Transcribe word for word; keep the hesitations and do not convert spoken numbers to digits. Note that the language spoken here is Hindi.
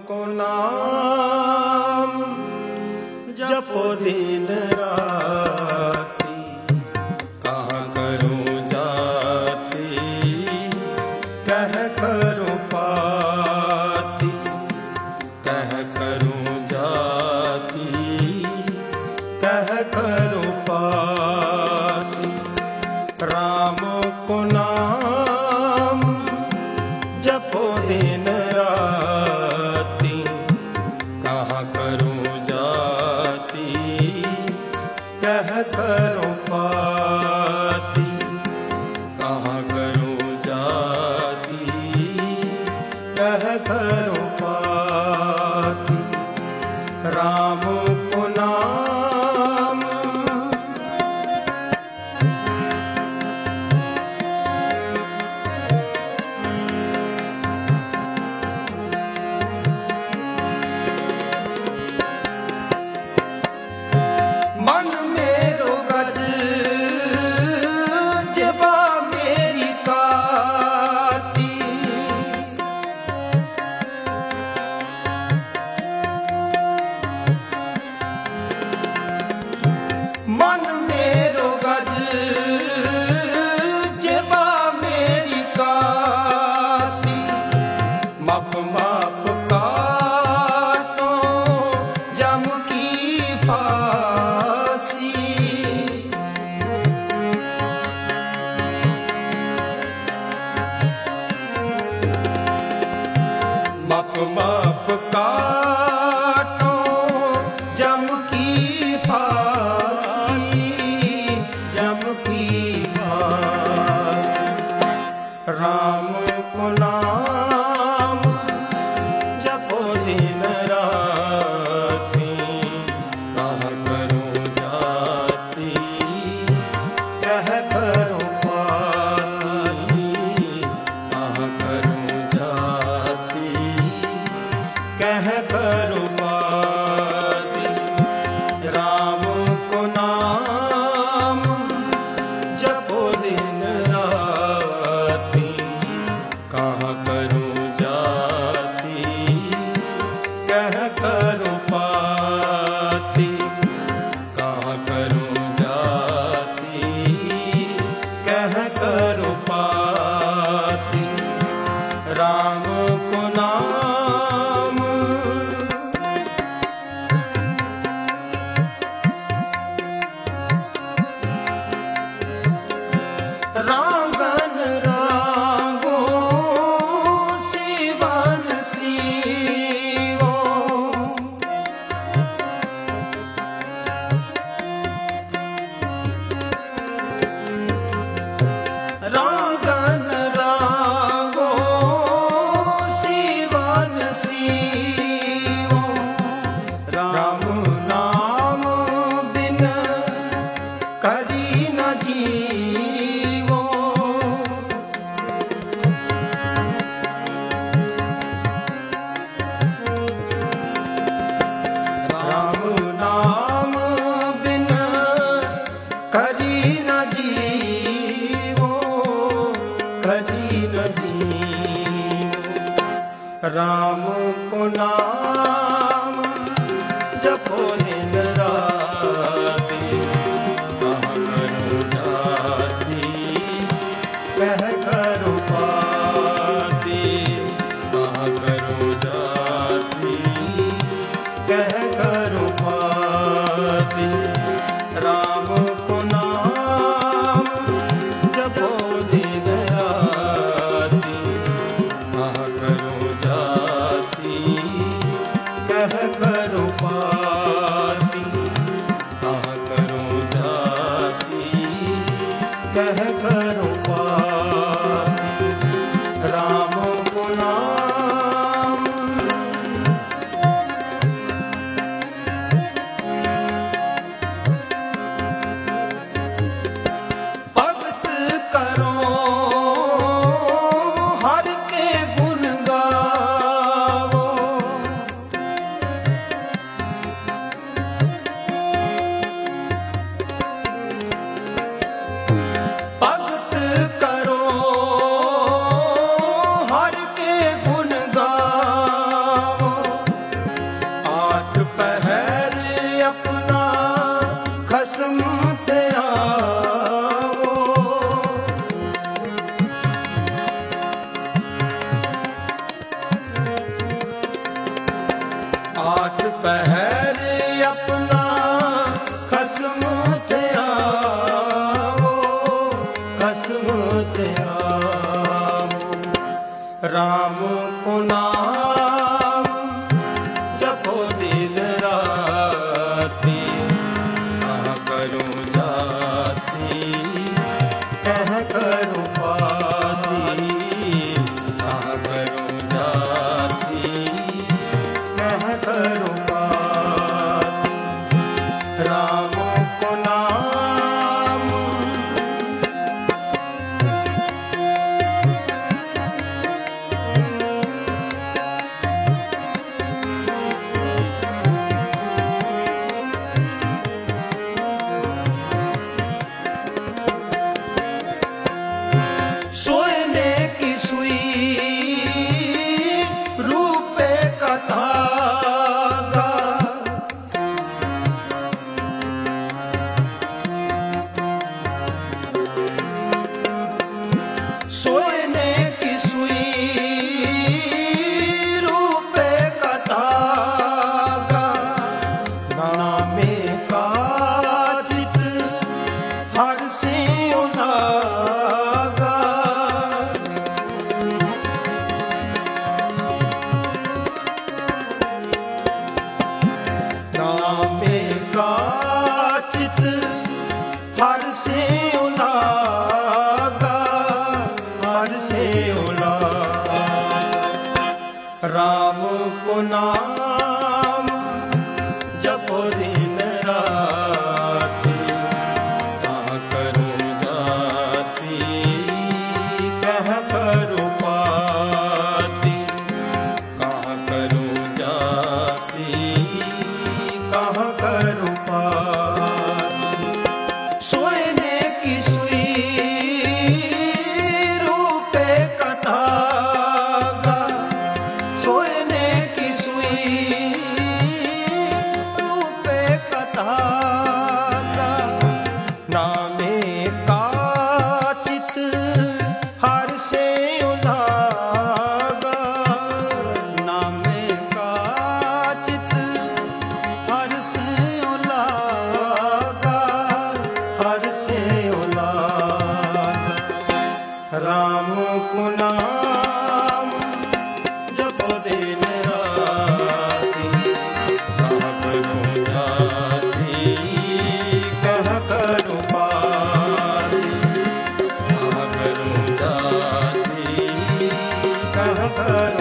को नाम जपो दिन राती, कहाँ करूं जाती कह करूं पाती, कह करूं जाती कह करूं पाती। राम को नाम जपो दिन राती, कहाँ करूं जाती कह करूं पाती, कहाँ करूं जाती कह करूं पाती। राम को नाम मन मेरो गज जबा मेरी काती, मन मेरो गज जबा मेरी काती। माप माप काटो जम की फांसी, माप माप काटो जम की फांसी, जम की फांसी। राम को नाम जपो दिन राती, कहाँ करूं जाती कह करूं पाती, कहाँ करूं जाती कह करूं पाती। राम को नाम जपो दिन राती, कहाँ करूं जाती कह करूं पाती, कहाँ करूं जाती कह करूं पाती। राम को नाम रांगन रांगो सीवन सीवो, रांगन रांगो सीवन सीवो। राम नाम बिन करी न जीवो, राम नाम बिन करी न जीवो, करी न जीवो। राम को नाम जपो दिन राती, कहाँ करूं जाती कह करूं पाती, कहाँ करूं जाती कह करूं पाती। राम को नाम जपो दिन राती, कहाँ करूं जाती कह करूं पाती, कहाँ करूं जाती कह करूं पाती। राम को नाम पहर अपना खसम ते आवो, खसम ते आवो। राम को नाम जपो दिन राती, कहाँ करूँ जाती कह करूँ पाती, कहाँ करूँ जाती कह करूँ पाती। राम को नाम सोने की सुई रूपे का धागा, सोने की सुई रूपे का धागा। नामे का चित हर से उनागा, नामे का चित हर से उनागा, हर से उनागा। राम को नाम जपो दिन राती, कहाँ करूँ जाती कह करूँ पाती, कहाँ करूँ जाती कहाँ करूँ पाती। सोने की सुई रूपे का धागा, सोने की सुई रूपे का धागा। नामे का चित हर से उनागा, नामे का चित हर से उलागा, हर से उलागा। राम को नाम जपो दिन राती, कहाँ करूँ जाती कह करूँ पाती, कहाँ करूँ जाती कह करूँ